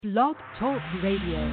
Blog Talk Radio.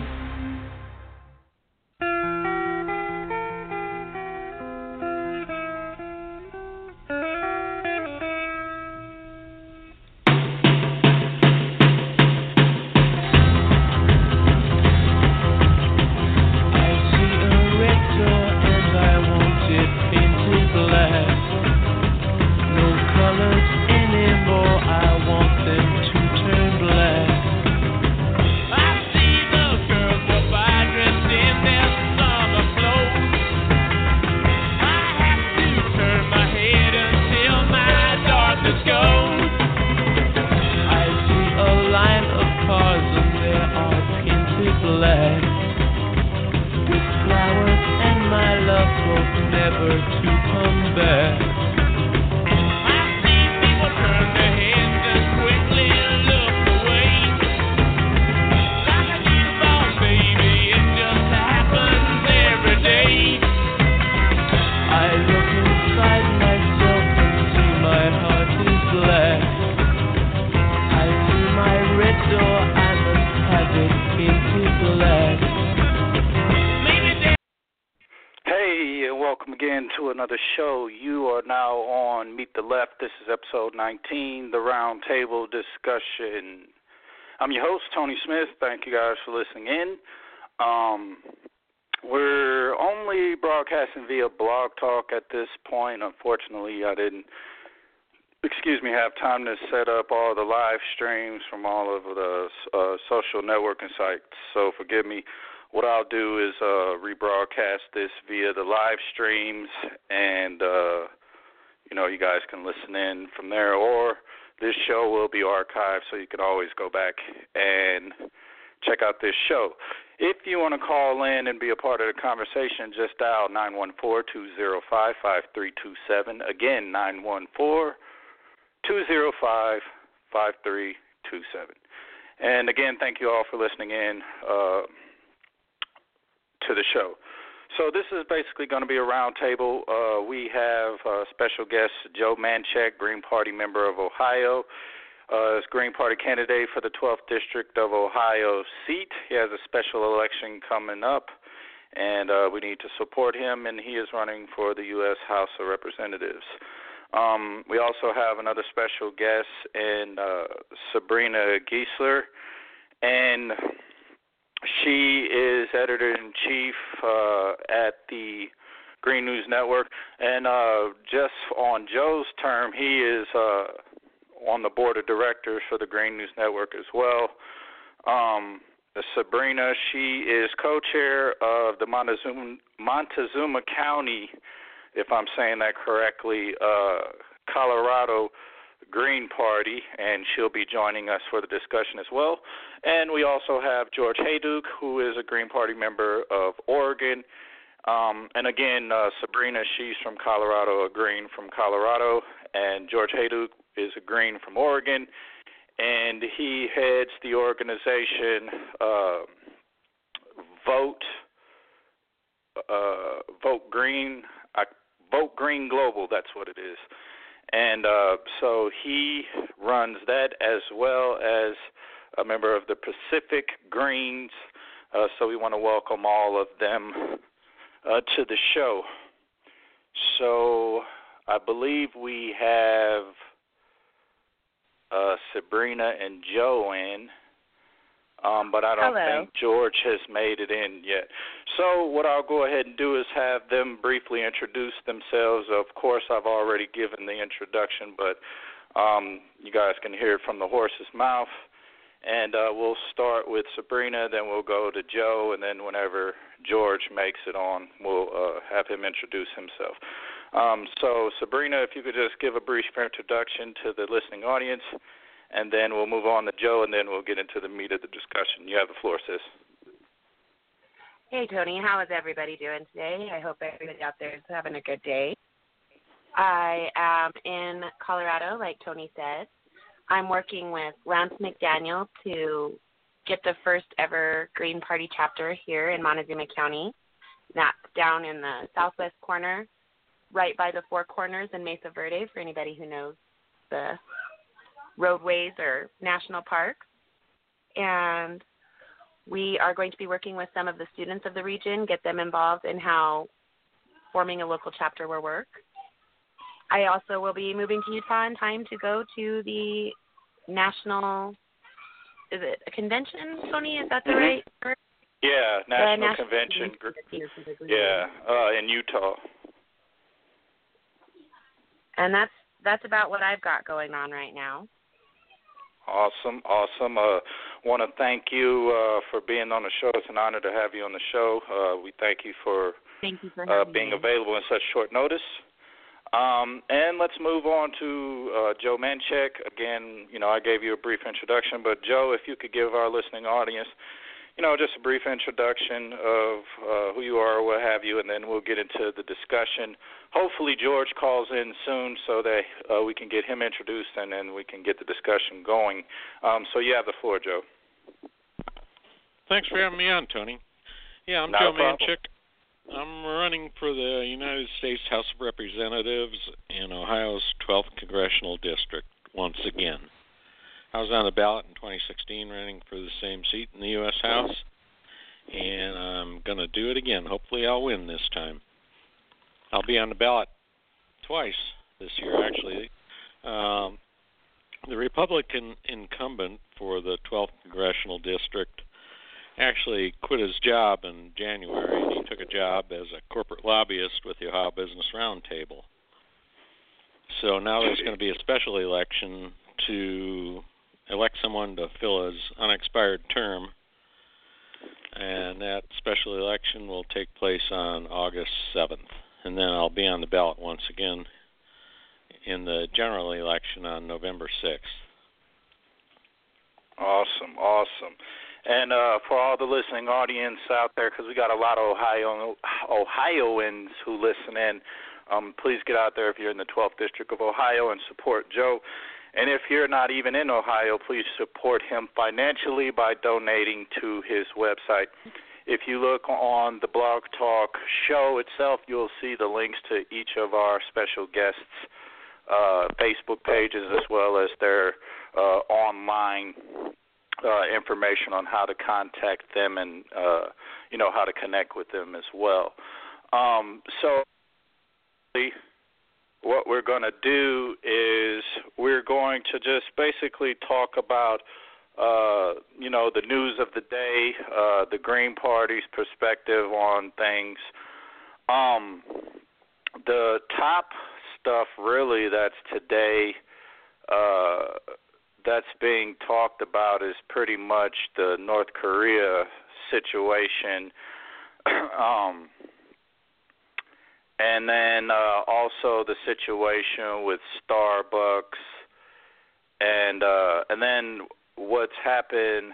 Episode 19, the Roundtable Discussion. I'm your host, Tony Smith. Thank you guys for listening in. We're only broadcasting via Blog Talk at this point. Unfortunately, I didn't, have time to set up all the live streams from all of the social networking sites. So forgive me. What I'll do is rebroadcast this via the live streams and you guys can listen in from there, or this show will be archived, so you can always go back and check out this show. If you want to call in and be a part of the conversation, just dial 914-205-5327. Again, 914-205-5327. And again, thank you all for listening in to the show. So this is basically going to be a roundtable. We have special guest Joe Manchek, Green Party member of Ohio. Is Green Party candidate for the 12th District of Ohio seat. He has a special election coming up, and we need to support him, and he is running for the U.S. House of Representatives. We also have another special guest in Sabrina Giesler, and she is editor-in-chief at the Green News Network. And just on Joe's term, he is on the board of directors for the Green News Network as well. Sabrina, she is co-chair of the Montezuma County, if I'm saying that correctly, Colorado Green Party, and she'll be joining us for the discussion as well. And we also have George Hayduke, who is a Green Party member of Oregon. And again, Sabrina, she's from Colorado, a Green from Colorado, and George Hayduke is a Green from Oregon, and he heads the organization Vote Green Global. That's what it is. And so he runs that, as well as a member of the Pacific Greens. So we want to welcome all of them to the show. So I believe we have Sabrina and Joe in, but I don't think George has made it in yet. So what I'll go ahead and do is have them briefly introduce themselves. Of course, I've already given the introduction, but you guys can hear it from the horse's mouth. And we'll start with Sabrina, then we'll go to Joe, and then whenever George makes it on, we'll have him introduce himself. So Sabrina, if you could just give a brief introduction to the listening audience, and then we'll move on to Joe, and then we'll get into the meat of the discussion. You have the floor, sis. Hey, Tony. How is everybody doing today? I hope everybody out there is having a good day. I am in Colorado, like Tony said. I'm working with Lance McDaniel to get the first ever Green Party chapter here in Montezuma County. That's down in the southwest corner, right by the Four Corners in Mesa Verde, for anybody who knows the roadways or national parks. And We are going to be working with some of the students of the region, get them involved in how forming a local chapter will work. I also will be moving to Utah in time to go to the national, is it a convention, Tony? Is that the right word? Yeah, national convention. Yeah, in Utah. And that's about what I've got going on right now. Awesome. Want to thank you for being on the show. It's an honor to have you on the show. We thank you for being available in such short notice. And let's move on to Joe Manchek. Again, I gave you a brief introduction, but Joe, if you could give our listening audience, just a brief introduction of who you are, what have you, and then we'll get into the discussion. Hopefully George calls in soon so that we can get him introduced and then we can get the discussion going. So you have the floor, Joe. Thanks for having me on, Tony. Yeah, I'm Joe Manchek. I'm running for the United States House of Representatives in Ohio's 12th Congressional District once again. I was on the ballot in 2016 running for the same seat in the U.S. House, and I'm going to do it again. Hopefully I'll win this time. I'll be on the ballot twice this year, actually. The Republican incumbent for the 12th Congressional District actually quit his job in January, and he took a job as a corporate lobbyist with the Ohio Business Roundtable. So now there's going to be a special election to elect someone to fill his unexpired term, and that special election will take place on August 7th. And then I'll be on the ballot once again in the general election on November 6th. Awesome. And for all the listening audience out there, because we got a lot of Ohioans who listen in, please get out there if you're in the 12th District of Ohio and support Joe. And if you're not even in Ohio, please support him financially by donating to his website. If you look on the Blog Talk show itself, you'll see the links to each of our special guests' Facebook pages as well as their online information on how to contact them and, how to connect with them as well. So what we're going to do is we're going to just basically talk about, the news of the day, the Green Party's perspective on things. The top stuff really that's today that's being talked about is pretty much the North Korea situation. And then also the situation with Starbucks, and then what's happened.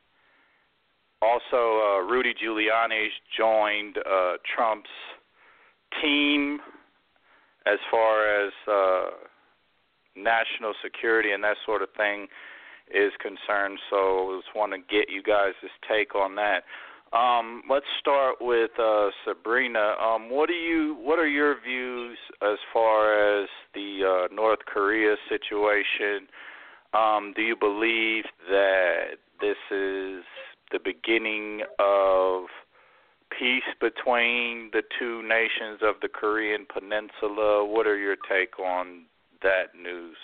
Also, Rudy Giuliani's joined Trump's team as far as national security and that sort of thing is concerned. So I just want to get you guys' take on that. Let's start with Sabrina. What are your views as far as the North Korea situation? Do you believe that this is the beginning of peace between the two nations of the Korean Peninsula? What are your take on that news?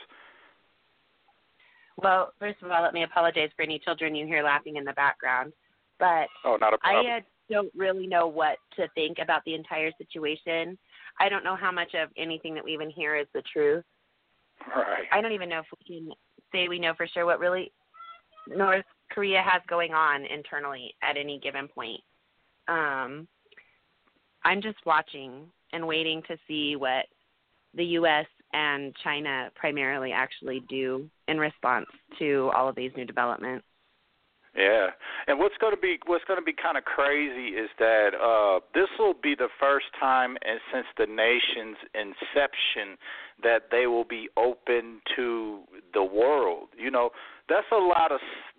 Well, first of all, let me apologize for any children you hear laughing in the background. But not a problem. I don't really know what to think about the entire situation. I don't know how much of anything that we even hear is the truth. Right. I don't even know if we can say we know for sure what really North Korea has going on internally at any given point. I'm just watching and waiting to see what the U.S. and China primarily actually do in response to all of these new developments. Yeah, and what's going to be kind of crazy is that this will be the first time since the nation's inception that they will be open to the world. That's a lot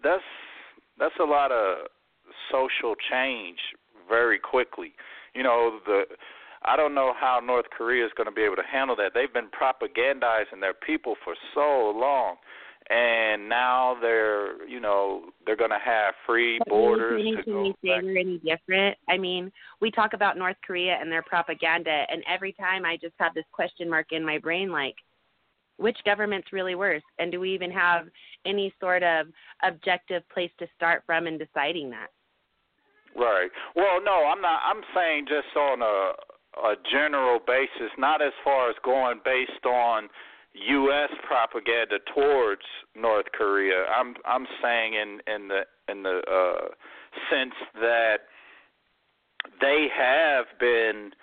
of social change very quickly. I don't know how North Korea is going to be able to handle that. They've been propagandizing their people for so long. and now they're going to have free borders to go we say we're any different? I mean, we talk about North Korea and their propaganda, and every time I just have this question mark in my brain, like, which government's really worse? And do we even have any sort of objective place to start from in deciding that? Right. Well, no, I'm not. I'm saying just on a general basis, not as far as going based on U.S. propaganda towards North Korea. I'm saying in the sense that they have been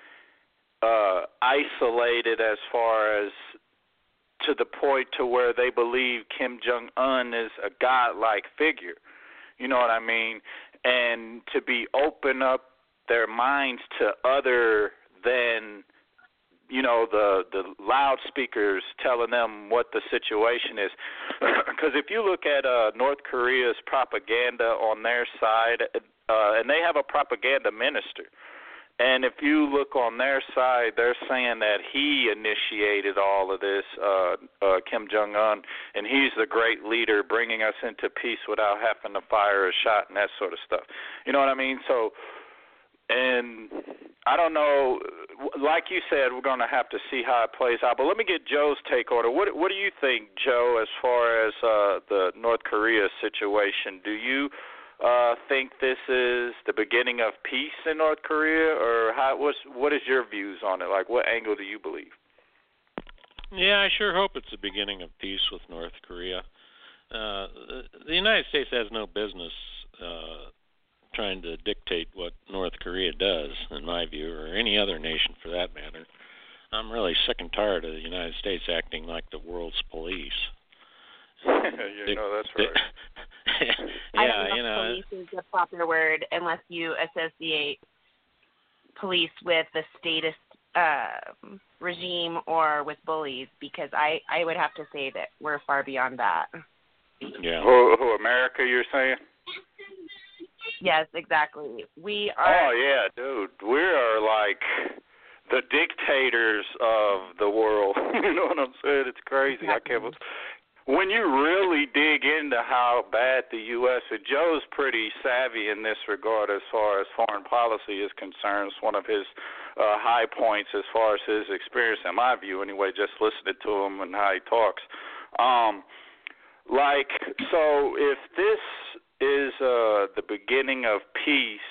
isolated as far as to the point to where they believe Kim Jong-un is a godlike figure. You know what I mean? And to be open up their minds to other than, the loudspeakers telling them what the situation is. Because if you look at North Korea's propaganda on their side, and they have a propaganda minister, and if you look on their side, they're saying that he initiated all of this, Kim Jong-un, and he's the great leader bringing us into peace without having to fire a shot and that sort of stuff. You know what I mean? So, and I don't know, like you said, we're going to have to see how it plays out. But let me get Joe's take on it. What do you think, Joe, as far as the North Korea situation? Do you think this is the beginning of peace in North Korea, or what is your views on it? Like, what angle do you believe? Yeah, I sure hope it's the beginning of peace with North Korea. The United States has no business trying to dictate what North Korea does, in my view, or any other nation for that matter. I'm really sick and tired of the United States acting like the world's police. That's right. I don't know if police is a proper word unless you associate police with the statist regime or with bullies, because I would have to say that we're far beyond that. Yeah. Who America, you're saying? Yes, exactly. We are. Oh, yeah, dude. We are like the dictators of the world. You know what I'm saying? It's crazy. Exactly. I can't believe. When you really dig into how bad the U.S. is, Joe's pretty savvy in this regard as far as foreign policy is concerned. It's one of his high points as far as his experience, in my view, anyway, just listening to him and how he talks. So if this is the beginning of peace,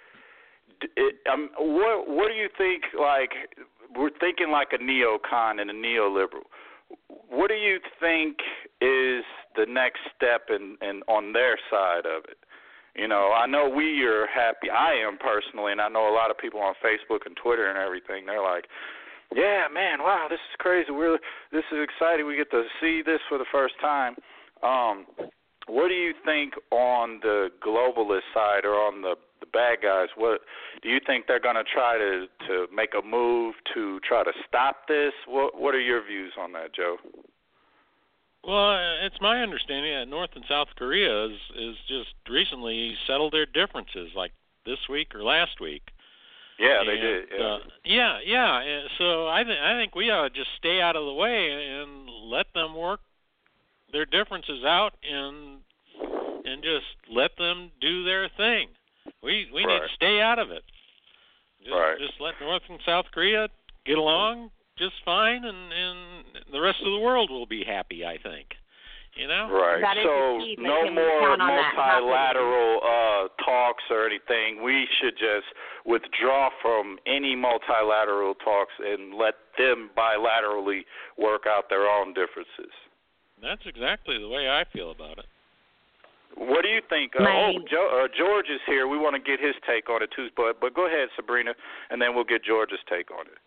what do you think, like, we're thinking like a neocon and a neoliberal. What do you think is the next step in on their side of it? I know we are happy. I am personally, and I know a lot of people on Facebook and Twitter and everything. They're like, yeah, man, wow, this is crazy. This is exciting. We get to see this for the first time. What do you think on the globalist side or on the bad guys? What do you think they're going to try to make a move to try to stop this? What are your views on that, Joe? Well, it's my understanding that North and South Korea is just recently settled their differences, like this week or last week. Yeah, they did. Yeah. Yeah. So I think we ought to just stay out of the way and let them work their differences out and just let them do their thing. We need to stay out of it. Just let North and South Korea get along just fine, and the rest of the world will be happy, I think. Right. So no more multilateral talks or anything. We should just withdraw from any multilateral talks and let them bilaterally work out their own differences. That's exactly the way I feel about it. What do you think? George is here. We want to get his take on it too. But go ahead, Sabrina, and then we'll get George's take on it.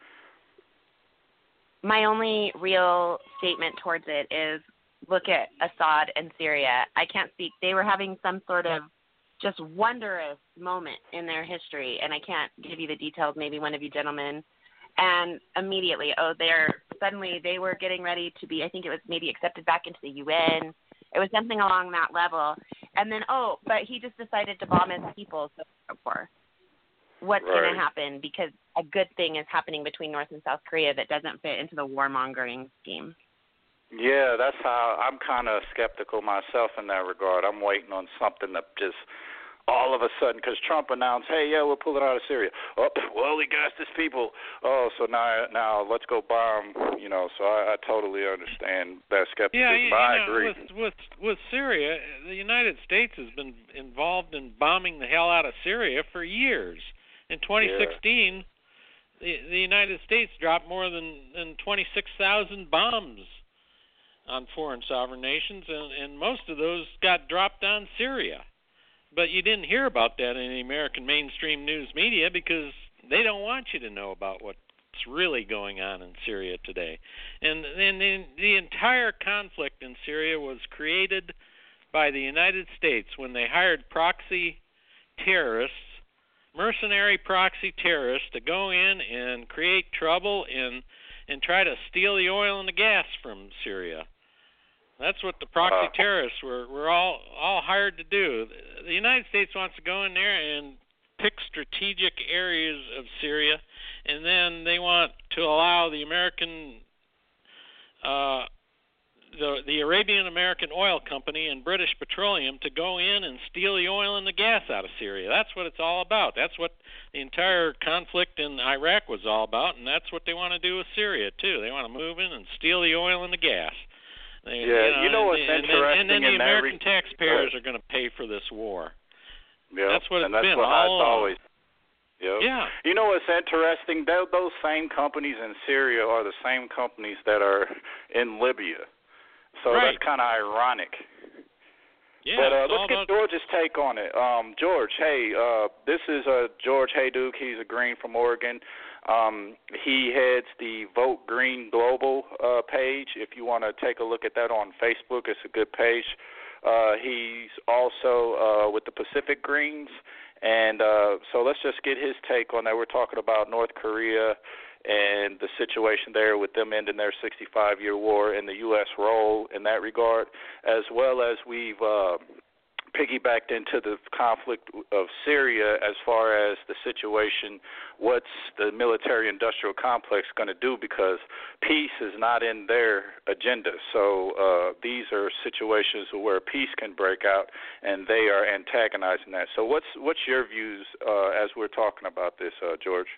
My only real statement towards it is look at Assad and Syria. I can't speak. They were having some sort of just wondrous moment in their history, and I can't give you the details, maybe one of you gentlemen. And immediately, they were getting ready to be, I think it was maybe accepted back into the UN. It was something along that level. And then, but he just decided to bomb his people. So what's going to happen? Because a good thing is happening between North and South Korea that doesn't fit into the warmongering scheme. Yeah, that's how I'm kind of skeptical myself in that regard. I'm waiting on something that just all of a sudden, because Trump announced, hey, yeah, we're pulling out of Syria. Oh, well, he got his people. Oh, so now let's go bomb. So I totally understand that skepticism. I agree. With Syria, the United States has been involved in bombing the hell out of Syria for years. In 2016, the United States dropped more than 26,000 bombs on foreign sovereign nations, and most of those got dropped on Syria. But you didn't hear about that in the American mainstream news media because they don't want you to know about what's really going on in Syria today. And the entire conflict in Syria was created by the United States when they hired proxy terrorists, mercenary proxy terrorists, to go in and create trouble and try to steal the oil and the gas from Syria. That's what the proxy terrorists were all hired to do. The United States wants to go in there and pick strategic areas of Syria, and then they want to allow the American, the Arabian American Oil Company and British Petroleum to go in and steal the oil and the gas out of Syria. That's what it's all about. That's what the entire conflict in Iraq was all about, and that's what they want to do with Syria too. They want to move in and steal the oil and the gas. What's interesting? And then the American taxpayers are going to pay for this war. Yeah, that's what it's been all along. Always. Yep. Yeah. You know what's interesting? Those same companies in Syria are the same companies that are in Libya. So that's kind of ironic. Yeah. But let's get George's take on it. George, hey, this is George Hayduke. He's a Green from Oregon. He heads the Vote Green Global page. If you want to take a look at that on Facebook, it's a good page. He's also with the Pacific Greens. And so let's just get his take on that. We're talking about North Korea and the situation there with them ending their 65-year war and the U.S. role in that regard, as well as we've piggybacked into the conflict of Syria as far as the situation, what's the military-industrial complex going to do, because peace is not in their agenda. So these are situations where peace can break out, and they are antagonizing that. So what's your views as we're talking about this, George?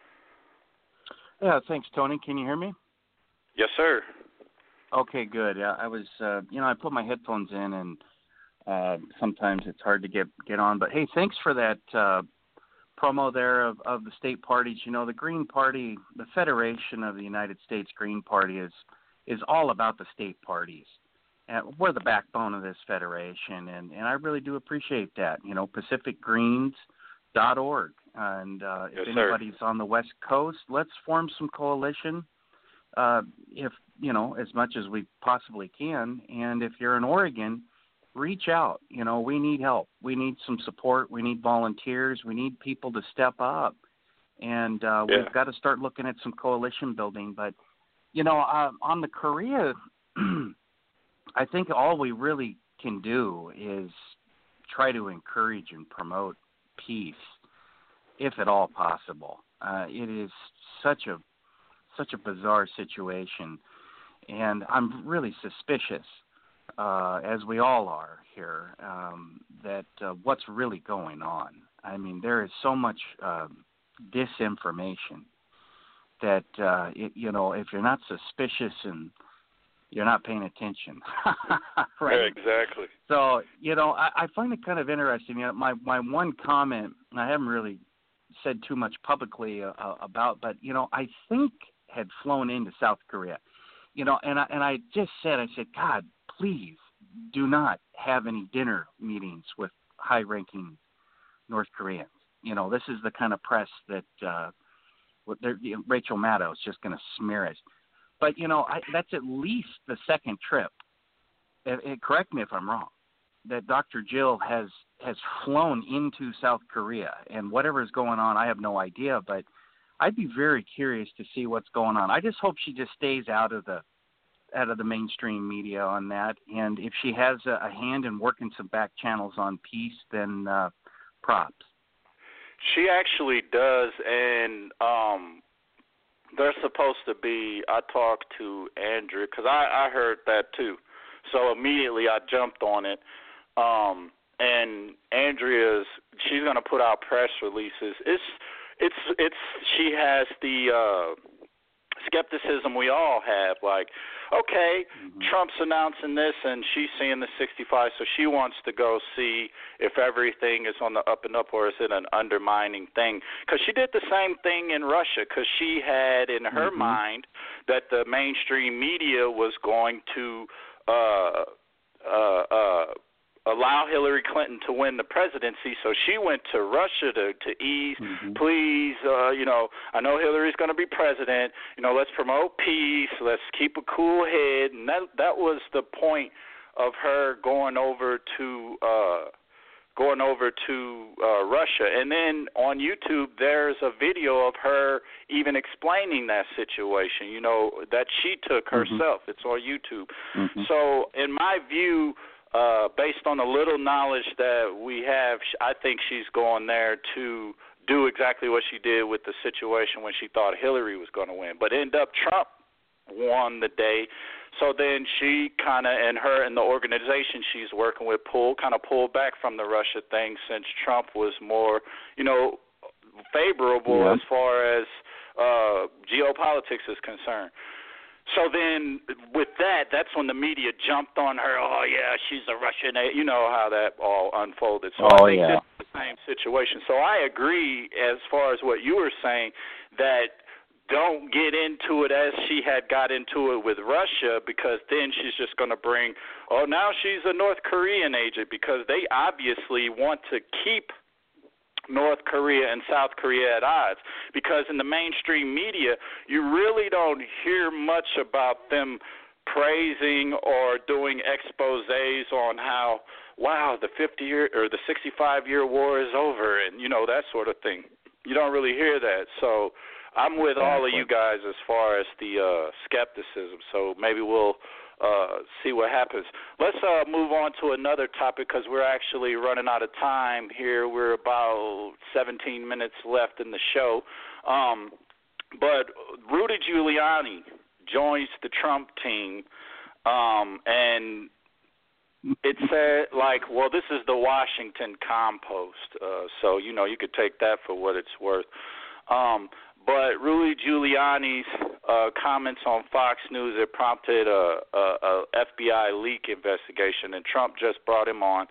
Yeah, thanks, Tony. Can you hear me? Yes, sir. Okay, good. Yeah, I was, I put my headphones in, and sometimes it's hard to get on. But hey, thanks for that promo there of the state parties. The Green Party, the Federation of the United States Green Party is all about the state parties. And we're the backbone of this federation, and I really do appreciate that. PacificGreens.org. And if anybody's on the West Coast, let's form some coalition, if as much as we possibly can. And if you're in Oregon, reach out. We need help. We need some support. We need volunteers. We need people to step up. And we've got to start looking at some coalition building. But, on the Korea, I think all we really can do is try to encourage and promote peace, if at all possible. It is such a bizarre situation, and I'm really suspicious, as we all are here, that what's really going on. I mean, there is so much disinformation that if you're not suspicious and you're not paying attention. Right? Yeah, exactly. So, I find it kind of interesting. My one comment, I haven't really said too much publicly about, but I think had flown into South Korea, and I just said, God, please do not have any dinner meetings with high-ranking North Koreans. This is the kind of press that Rachel Maddow is just going to smear it. But that's at least the second trip. Correct me if I'm wrong, that Dr. Jill has flown into South Korea, and whatever's going on, I have no idea, but I'd be very curious to see what's going on. I just hope she just stays out of the mainstream media on that, and if she has a hand in working some back channels on peace, then props. She actually does, and They're supposed to be. I talked to Andrea because I heard that too. So immediately I jumped on it. And she's going to put out press releases. She has the skepticism we all have, like, okay, Trump's announcing this and she's seeing the 65, so she wants to go see if everything is on the up and up or is it an undermining thing. Because she did the same thing in Russia, because she had in her mind that the mainstream media was going to allow Hillary Clinton to win the presidency, so she went to Russia to ease. Please, I know Hillary's going to be president. Let's promote peace. Let's keep a cool head. And that was the point of her going over to Russia. And then on YouTube, there's a video of her even explaining that situation. That she took herself. It's on YouTube. So, in my view, based on the little knowledge that we have, I think she's going there to do exactly what she did with the situation when she thought Hillary was going to win. But ended up Trump won the day. So then she kind of, and her and the organization she's working with, pulled back from the Russia thing, since Trump was more, favorable as far as geopolitics is concerned. So then with that's when the media jumped on her. Oh, yeah, she's a Russian. You know how that all unfolded. So I think this is the same situation. So I agree as far as what you were saying, that don't get into it as she had got into it with Russia, because then she's just going to bring, now she's a North Korean agent, because they obviously want to keep North Korea and South Korea at odds, because in the mainstream media you really don't hear much about them praising or doing exposés on how, wow, the 50-year or the 65-year war is over, and that sort of thing. You don't really hear that. So I'm with all of you guys as far as the skepticism. So maybe we'll see what happens. Let's move on to another topic, because we're actually running out of time here. We're about 17 minutes left in the show. But Rudy Giuliani joins the Trump team, and it said, this is the Washington Compost, so, you could take that for what it's worth. But Rudy Giuliani's comments on Fox News, it prompted a FBI leak investigation, and Trump just brought him on.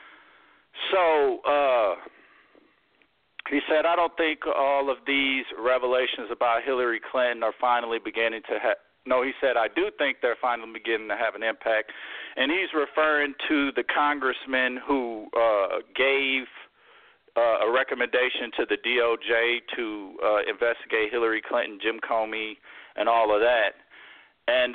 So he said, I don't think all of these revelations about Hillary Clinton are finally beginning to he said, I do think they're finally beginning to have an impact. And he's referring to the congressman who gave a recommendation to the DOJ to investigate Hillary Clinton, Jim Comey, and all of that. And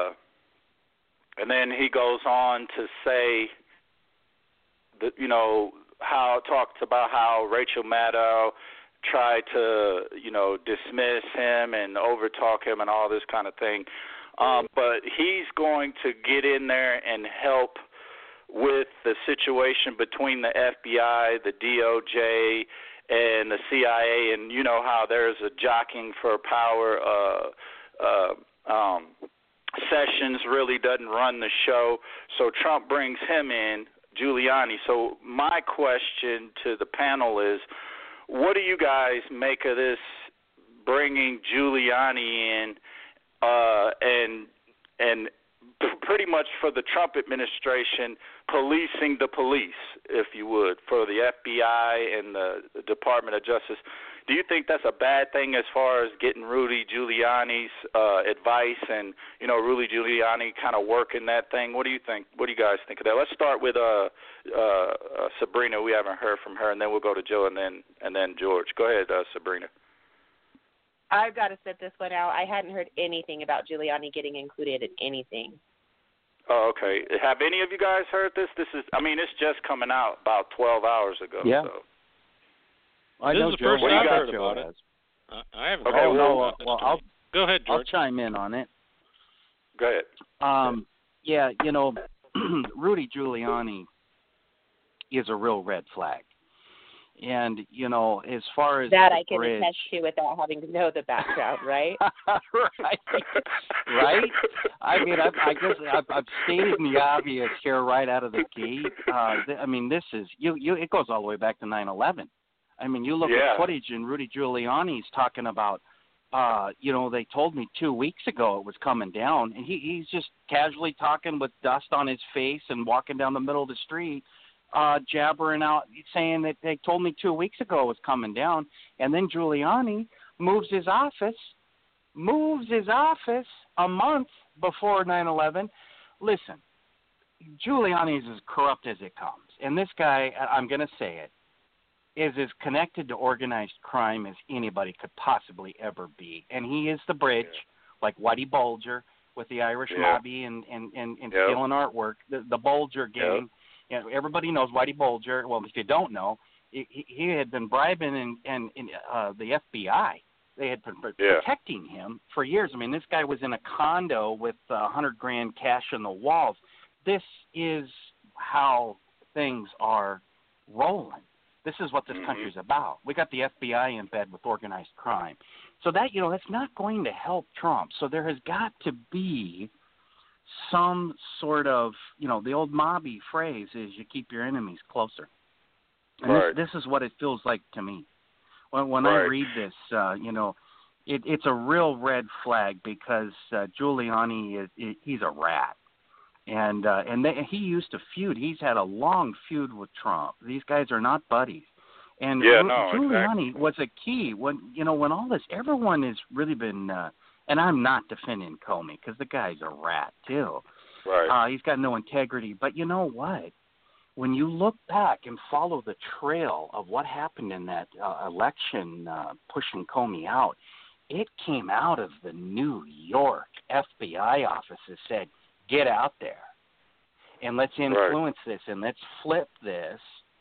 then he goes on to say that, talks about how Rachel Maddow tried to, dismiss him and overtalk him and all this kind of thing. But he's going to get in there and help with the situation between the FBI, the DOJ, and the CIA, and you know how there's a jockeying for power. Sessions really doesn't run the show, so Trump brings him in, Giuliani. So my question to the panel is, what do you guys make of this, bringing Giuliani in, and pretty much for the Trump administration, policing the police, if you would, for the FBI and the Department of Justice? Do you think that's a bad thing as far as getting Rudy Giuliani's advice and, Rudy Giuliani kind of working that thing? What do you think? What do you guys think of that? Let's start with Sabrina. We haven't heard from her, and then we'll go to Joe and then George. Go ahead, Sabrina. I've got to set this one out. I hadn't heard anything about Giuliani getting included in anything. Oh, okay. Have any of you guys heard this? It's just coming out about 12 hours ago. Yeah. So. This is the first I've heard about it. I haven't heard about it. Well, go ahead, George. I'll chime in on it. Go ahead. Rudy Giuliani is a real red flag. And, as far as that the I can bridge, attest to without having to know the background, right? right. I mean, I guess I've stated the obvious here right out of the gate. This is It goes all the way back to 9/11. I mean, you look at footage, and Rudy Giuliani's talking about. They told me 2 weeks ago it was coming down, and he's just casually talking with dust on his face and walking down the middle of the street. Jabbering out, saying that they told me 2 weeks ago it was coming down, and then Giuliani moves his office a month before 9/11. Listen, Giuliani is as corrupt as it comes, and this guy, I'm going to say it, is as connected to organized crime as anybody could possibly ever be, and he is the bridge, like Whitey Bulger with the Irish Mobby and stealing artwork, the Bulger gang. Everybody knows Whitey Bulger. Well, if you don't know, he had been bribing and the FBI. They had been protecting him for years. I mean, this guy was in a condo with $100,000 cash in the walls. This is how things are rolling. This is what this country's about. We got the FBI in bed with organized crime. So that, that's not going to help Trump. So there has got to be some sort of, the old mobby phrase is you keep your enemies closer. And this is what it feels like to me. When I read this, it's a real red flag because Giuliani, he's a rat. And he used to feud. He's had a long feud with Trump. These guys are not buddies. And Giuliani was a key when all this, everyone has really been, and I'm not defending Comey because the guy's a rat too. Right. He's got no integrity. But you know what? When you look back and follow the trail of what happened in that election pushing Comey out, it came out of the New York FBI office that said, get out there and let's influence this and let's flip this.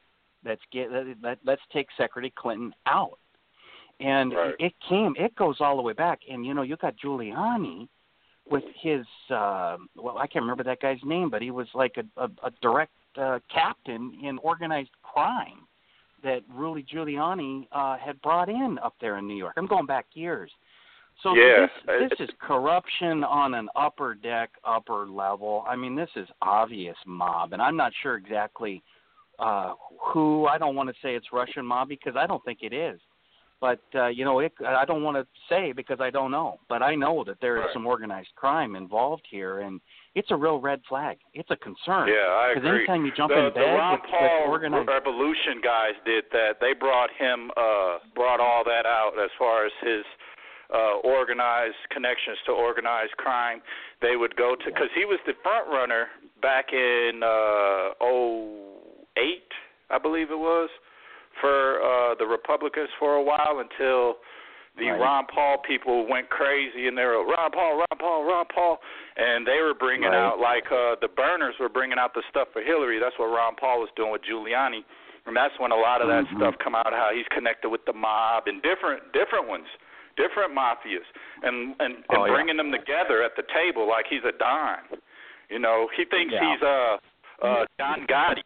Let's take Secretary Clinton out. And it goes all the way back. And, you got Giuliani with his, I can't remember that guy's name, but he was like a direct captain in organized crime that Rudy Giuliani had brought in up there in New York. I'm going back years. So this is corruption on an upper deck, upper level. I mean, this is obvious mob, and I'm not sure exactly who. I don't want to say it's Russian mob because I don't think it is. But, I don't want to say because I don't know. But I know that there is some organized crime involved here, and it's a real red flag. It's a concern. Yeah, I agree. Because anytime you jump in bed the Ron Paul with organized Revolution guys did that. They brought all that out as far as his organized connections to organized crime. They would go to, because he was the front runner back in 2008, I believe it was, for the Republicans for a while until the Ron Paul people went crazy and they were Ron Paul, and they were bringing out like the burners were bringing out the stuff for Hillary. That's what Ron Paul was doing with Giuliani, and that's when a lot of that stuff come out, how he's connected with the mob and different ones. Different mafias, and bringing them together at the table like he's a Don. He thinks he's Don Gotti.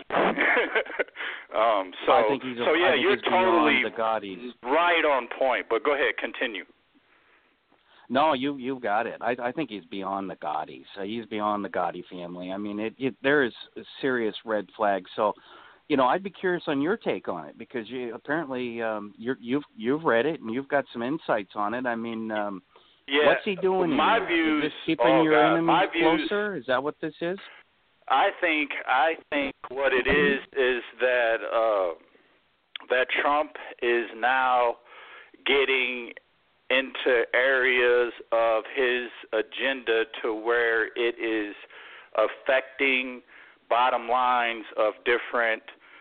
I think he's you're totally the Gottis. Right on point. But go ahead, continue. No, you got it. I think he's beyond the Gottis. He's beyond the Gotti family. I mean, there is a serious red flag. So, I'd be curious on your take on it because apparently you've read it and you've got some insights on it. I mean, what's he doing? My views. Is this keeping your enemies closer? Is that what this is? I think what it is that that Trump is now getting into areas of his agenda to where it is affecting bottom lines of different,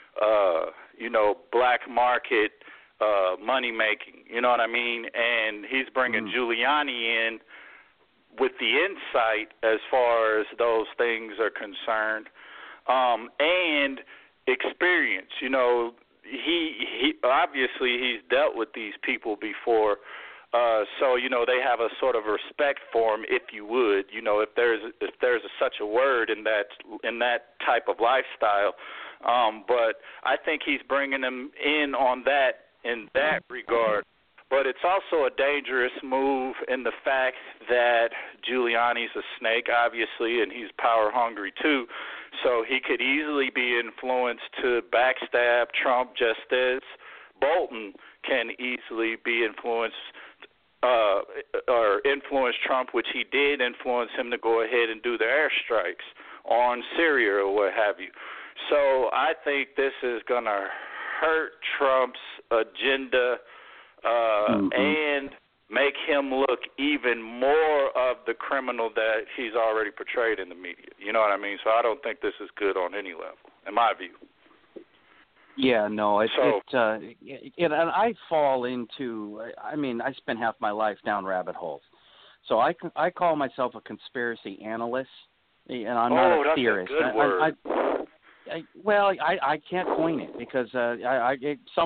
black market money making. You know what I mean? And he's bringing Giuliani in with the insight as far as those things are concerned, and experience. He obviously he's dealt with these people before. So they have a sort of respect for him, if you would. If there's such a word in that type of lifestyle. But I think he's bringing them in on that in that regard. But it's also a dangerous move in the fact that Giuliani's a snake, obviously, and he's power hungry too. So he could easily be influenced to backstab Trump, just as Bolton can easily be influenced or influence Trump, which he did influence him to go ahead and do the airstrikes on Syria or what have you. So I think this is going to hurt Trump's agenda and make him look even more of the criminal that he's already portrayed in the media. You know what I mean? So I don't think this is good on any level, in my view. Yeah, no, and I fall into. I mean, I spent half my life down rabbit holes, so I call myself a conspiracy analyst, and I'm not a theorist. That's a good word. I can't coin it because I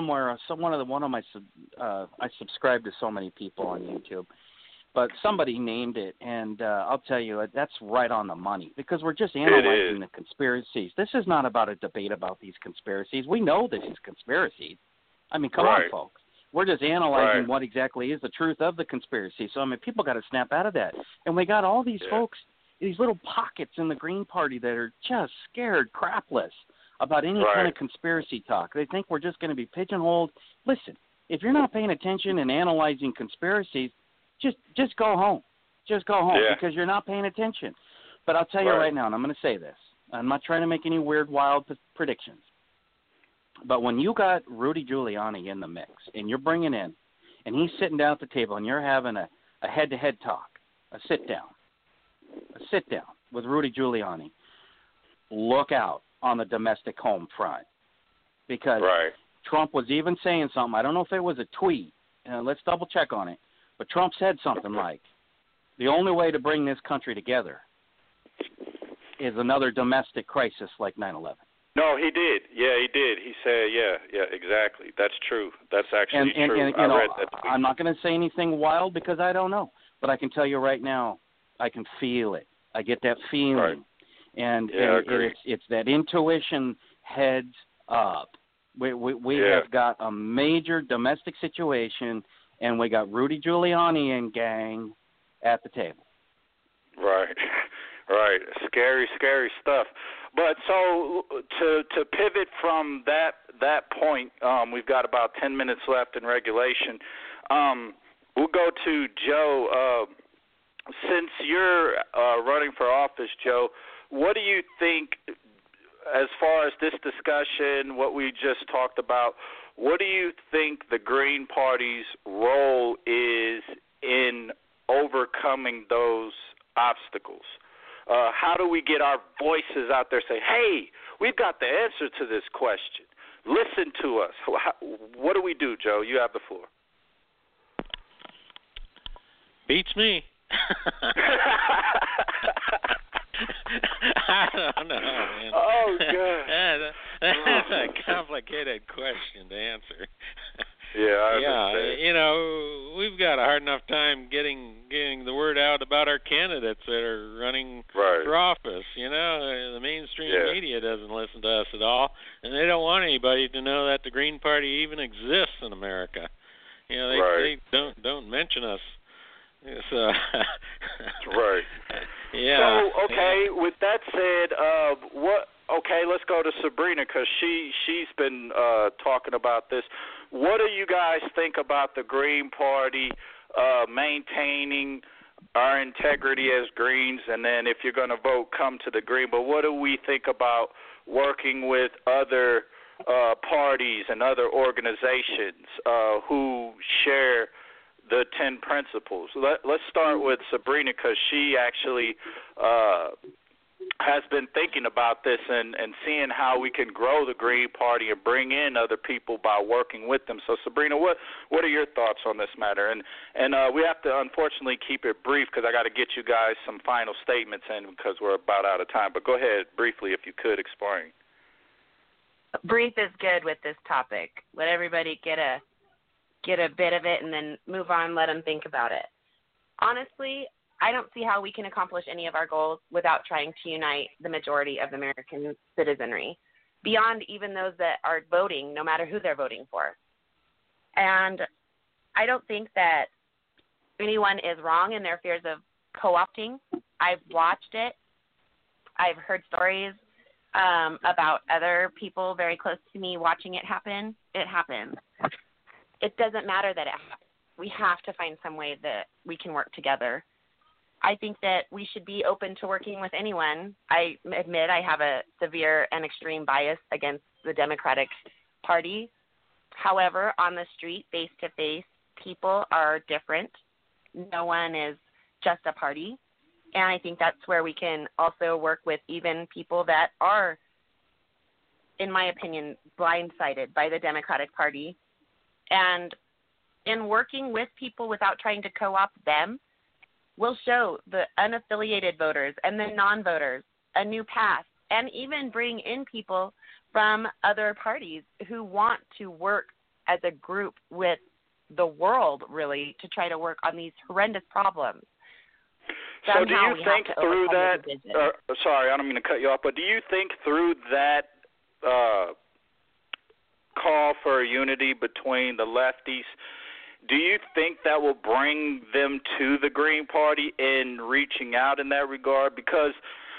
subscribe to so many people on YouTube, but somebody named it, and I'll tell you that's right on the money because we're just analyzing the conspiracies. This is not about a debate about these conspiracies. We know this is conspiracies. I mean, come on, folks. We're just analyzing what exactly is the truth of the conspiracy. So I mean, people got to snap out of that, and we got all these folks. These little pockets in the Green Party that are just scared crapless about any kind of conspiracy talk. They think we're just going to be pigeonholed. Listen, if you're not paying attention and analyzing conspiracies, just go home. Just go home because you're not paying attention. But I'll tell you right now, and I'm going to say this. I'm not trying to make any weird, wild predictions. But when you got Rudy Giuliani in the mix and you're bringing in, and he's sitting down at the table and you're having a head-to-head talk, a sit-down with Rudy Giuliani, look out on the domestic home front. Because Trump was even saying something. I don't know if it was a tweet. Let's double-check on it. But Trump said something like, the only way to bring this country together is another domestic crisis like 9/11. No, he did. Yeah, he did. He said, yeah, exactly. That's true. That's actually true. And I read that tweet. I'm not going to say anything wild because I don't know. But I can tell you right now, I can feel it. I get that feeling. And it's that intuition heads up. We have got a major domestic situation, and we got Rudy Giuliani and gang at the table. Right. Scary stuff. But so to pivot from that point, we've got about 10 minutes left in regulation. We'll go to Joe. Since you're running for office, Joe, what do you think, as far as this discussion, what we just talked about, what do you think the Green Party's role is in overcoming those obstacles? How do we get our voices out there, say, hey, we've got the answer to this question. Listen to us. What do we do, Joe? You have the floor. Beats me. I don't know, man. Oh, God. That's a complicated question to answer. I understand. You know, we've got a hard enough time getting the word out about our candidates that are running for office. You know, the mainstream media doesn't listen to us at all, and they don't want anybody to know that the Green Party even exists in America. You know, they don't mention us. So, So, okay, with that said, let's go to Sabrina because she's been talking about this. What do you guys think about the Green Party maintaining our integrity as Greens? And then if you're going to vote, come to the Green. But what do we think about working with other parties and other organizations who share the 10 principles? Let's start with Sabrina because she actually has been thinking about this and seeing how we can grow the Green Party and bring in other people by working with them. So, Sabrina, what are your thoughts on this matter? And we have to, unfortunately, keep it brief because I got to get you guys some final statements in because we're about out of time. But go ahead briefly, if you could, explain. Brief is good with this topic. Let everybody get a bit of it and then move on, let them think about it. Honestly, I don't see how we can accomplish any of our goals without trying to unite the majority of American citizenry. beyond even those that are voting, no matter who they're voting for. And I don't think that anyone is wrong in their fears of co-opting. I've watched it. I've heard stories about other people very close to me watching it happen. It happens. It doesn't matter that it happens. We have to find some way that we can work together. I think that we should be open to working with anyone. I admit I have a severe and extreme bias against the Democratic Party. However, on the street, face-to-face, people are different. No one is just a party. And I think that's where we can also work with even people that are, in my opinion, blindsided by the Democratic Party. And in working with people without trying to co-opt them, will show the unaffiliated voters and the non-voters a new path, and even bring in people from other parties who want to work as a group with the world, really, to try to work on these horrendous problems. So do you think through that, sorry, I don't mean to cut you off, but do you think through that call for unity between the lefties, do you think that will bring them to the Green Party in reaching out in that regard? Because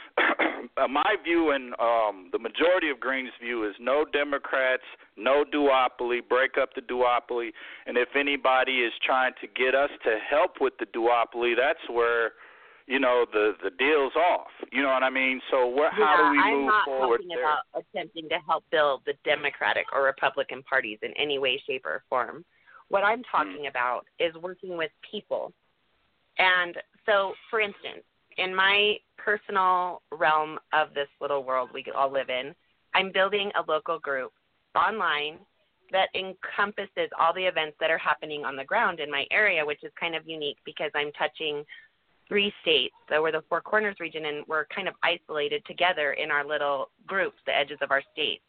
my view and the majority of Green's view is no Democrats, no duopoly, break up the duopoly, and if anybody is trying to get us to help with the duopoly, that's where, you know, the deal's off. You know what I mean? So how do we move forward there? I'm not talking about attempting to help build the Democratic or Republican parties in any way, shape, or form. What I'm talking about is working with people. And so, for instance, in my personal realm of this little world we all live in, I'm building a local group online that encompasses all the events that are happening on the ground in my area, which is kind of unique because I'm touching 3 states. So we're the Four Corners region, and we're kind of isolated together in our little groups, the edges of our states.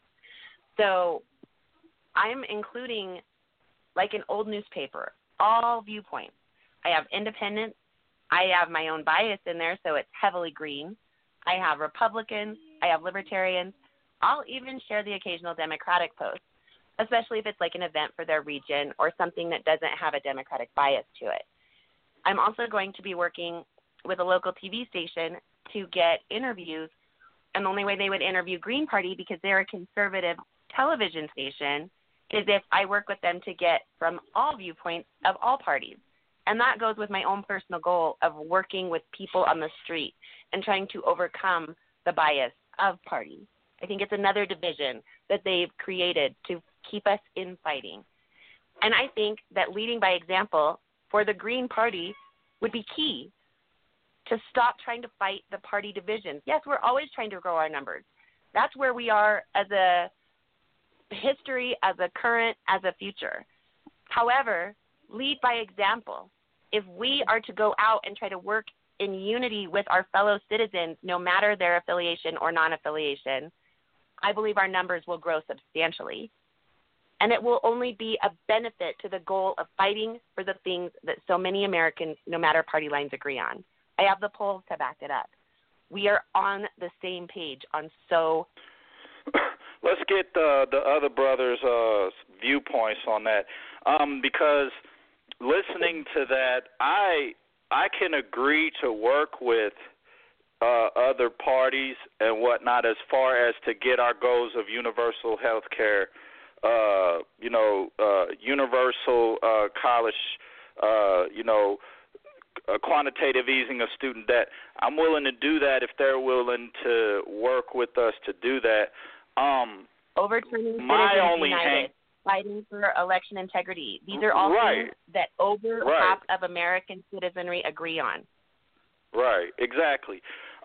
So I'm including, like an old newspaper, all viewpoints. I have independents. I have my own bias in there, so it's heavily green. I have Republicans. I have libertarians. I'll even share the occasional Democratic post, especially if it's like an event for their region or something that doesn't have a Democratic bias to it. I'm also going to be working with a local TV station to get interviews, and the only way they would interview Green Party, because they're a conservative television station, is if I work with them to get from all viewpoints of all parties. And that goes with my own personal goal of working with people on the street and trying to overcome the bias of parties. I think it's another division that they've created to keep us infighting. And I think that leading by example for the Green Party would be key to stop trying to fight the party divisions. Yes, we're always trying to grow our numbers. That's where we are as a history, as a current, as a future. However, lead by example. If we are to go out and try to work in unity with our fellow citizens, no matter their affiliation or non-affiliation, I believe our numbers will grow substantially. And it will only be a benefit to the goal of fighting for the things that so many Americans, no matter party lines, agree on. I have the polls to back it up. We are on the same page on so. Let's get the other brothers' viewpoints on that, because listening to that, I can agree to work with other parties and whatnot as far as to get our goals of universal health care, universal college, quantitative easing of student debt. I'm willing to do that if they're willing to work with us to do that. Overturning Citizens United, fighting for election integrity. These are all things that over half of American citizenry agree on. Right, exactly.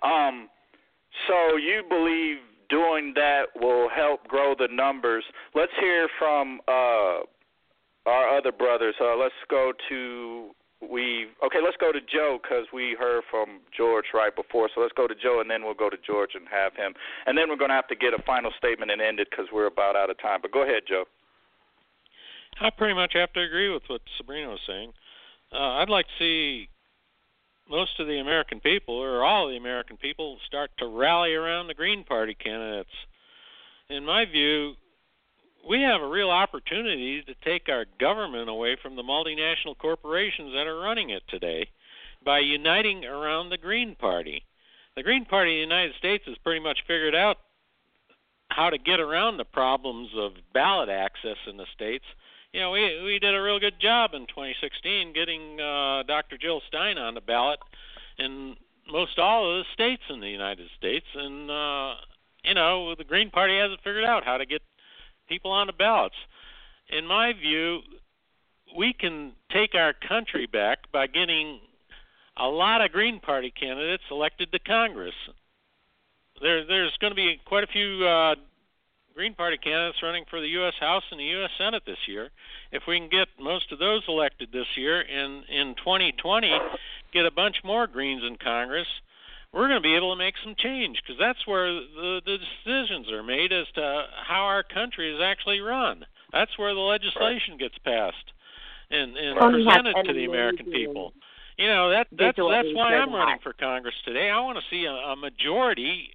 So you believe doing that will help grow the numbers. Let's hear from our other brothers. Let's go to Joe, because we heard from George right before. So let's go to Joe, and then we'll go to George and have him. And then we're going to have to get a final statement and end it because we're about out of time. But go ahead, Joe. I pretty much have to agree with what Sabrina was saying. I'd like to see most of the American people, or all the American people, start to rally around the Green Party candidates. in my view, we have a real opportunity to take our government away from the multinational corporations that are running it today by uniting around the Green Party. The Green Party in the United States has pretty much figured out how to get around the problems of ballot access in the states. You know, we did a real good job in 2016 getting Dr. Jill Stein on the ballot in most all of the states in the United States. And, you know, the Green Party hasn't figured out how to get people on the ballots. In my view, we can take our country back by getting a lot of Green Party candidates elected to Congress. There's going to be quite a few Green Party candidates running for the U.S. House and the U.S. Senate this year. If we can get most of those elected this year, and in 2020 get a bunch more Greens in Congress, we're going to be able to make some change, because that's where the decisions are made as to how our country is actually run. That's where the legislation gets passed and presented to the American people. You know, that's why I'm running for Congress today. I want to see a majority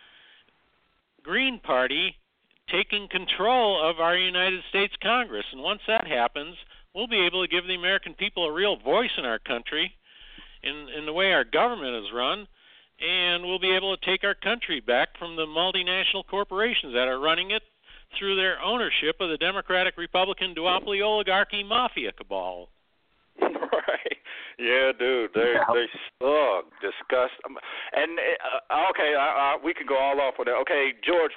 Green Party taking control of our United States Congress. And once that happens, we'll be able to give the American people a real voice in our country in the way our government is run, and we'll be able to take our country back from the multinational corporations that are running it through their ownership of the Democratic Republican duopoly oligarchy mafia cabal. Right. Yeah, dude. They suck. Disgust. And okay, we can go all off with that. Okay, George,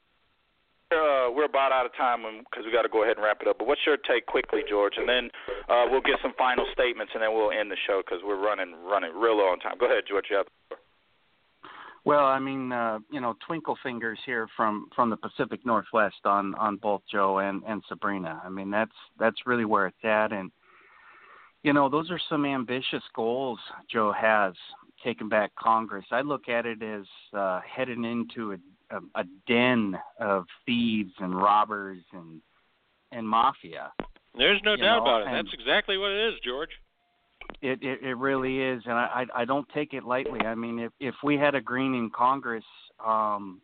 we're about out of time because we got to go ahead and wrap it up. But what's your take quickly, George? And then we'll get some final statements, and then we'll end the show because we're running real low on time. Go ahead, George. You have the floor. Well, I mean, twinkle fingers here from the Pacific Northwest on both Joe and Sabrina. I mean, that's really where it's at. And, you know, those are some ambitious goals Joe has, taking back Congress. I look at it as heading into a den of thieves and robbers and mafia. There's no doubt about it. That's exactly what it is, George. It really is, and I don't take it lightly. I mean, if we had a Green in Congress, I'm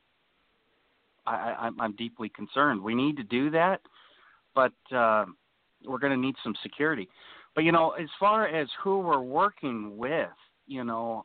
deeply concerned. We need to do that, but we're going to need some security. But, you know, as far as who we're working with, you know,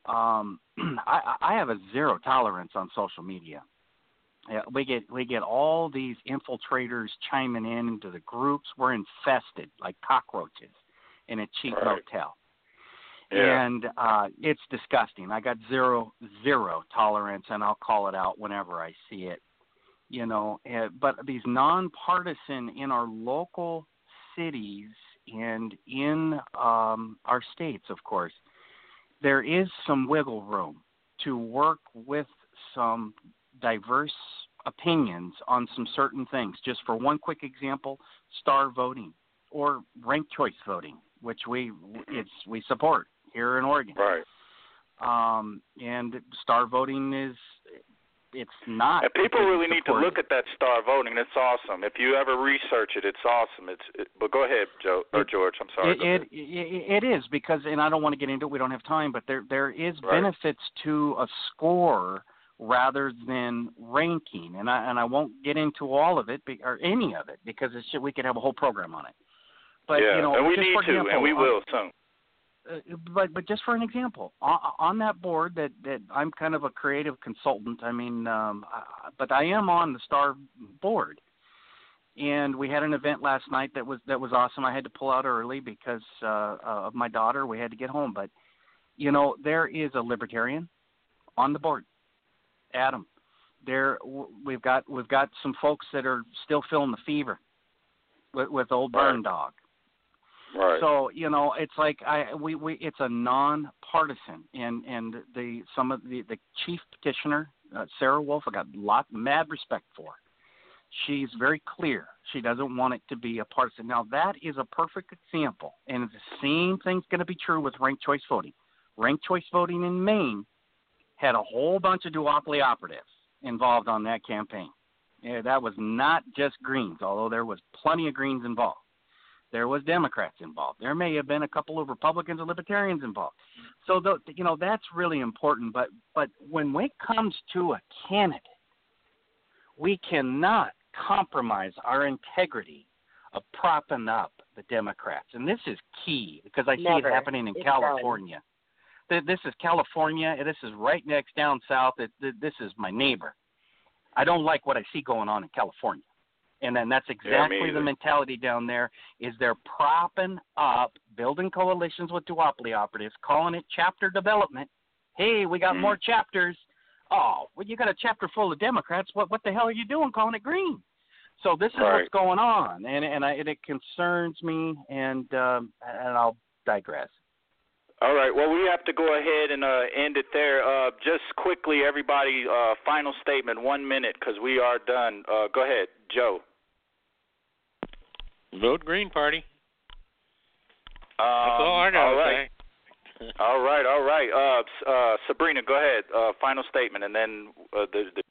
I have a zero tolerance on social media. Yeah, we get all these infiltrators chiming into the groups. We're infested like cockroaches in a cheap motel. Yeah. And it's disgusting. I got zero tolerance, and I'll call it out whenever I see it. You know, but these nonpartisan in our local cities and in our states, of course, there is some wiggle room to work with some diverse opinions on some certain things. Just for one quick example, star voting or ranked choice voting, which we support here in Oregon. Right. And star voting it's not. And people really need to look at that star voting. It's awesome. If you ever research it, it's awesome. But go ahead, Joe or George. I'm sorry. It is, because, and I don't want to get into it. We don't have time. But there is benefits to a score rather than ranking, and I won't get into all of it or any of it, because we could have a whole program on it. But yeah, you know, and we need to, and we will soon. But just for an example, on that board that I'm kind of a creative consultant. I mean, but I am on the STAR board, and we had an event last night that was awesome. I had to pull out early because of my daughter. We had to get home, but you know, there is a libertarian on the board, Adam. We've got some folks that are still feeling the fever with old Burn Dog. Right. So, you know, it's like it's a non-partisan, and some of the chief petitioner, Sarah Wolf, I got mad respect for. She's very clear. She doesn't want it to be a partisan. Now, that is a perfect example, and the same thing's going to be true with ranked choice voting. Ranked choice voting in Maine had a whole bunch of duopoly operatives involved on that campaign. Yeah, that was not just Greens, although there was plenty of Greens involved. There was Democrats involved. There may have been a couple of Republicans or Libertarians involved. So, you know, that's really important. But when it comes to a candidate, We cannot compromise our integrity of propping up the Democrats. And this is key because I see it happening in California. This is California. This is right next down south. This is my neighbor. I don't like what I see going on in California. And then that's exactly the mentality down there is they're propping up, building coalitions with duopoly operatives, calling it chapter development. Hey, we got more chapters. Oh, well, you got a chapter full of Democrats. What the hell are you doing calling it green? So this is what's going on, and it concerns me, and I'll digress. All right. Well, we have to go ahead and end it there. Just quickly, everybody, final statement, 1 minute, because we are done. Go ahead, Joe. Vote Green Party. That's all I got to say. All right. Sabrina, go ahead. Final statement, and then the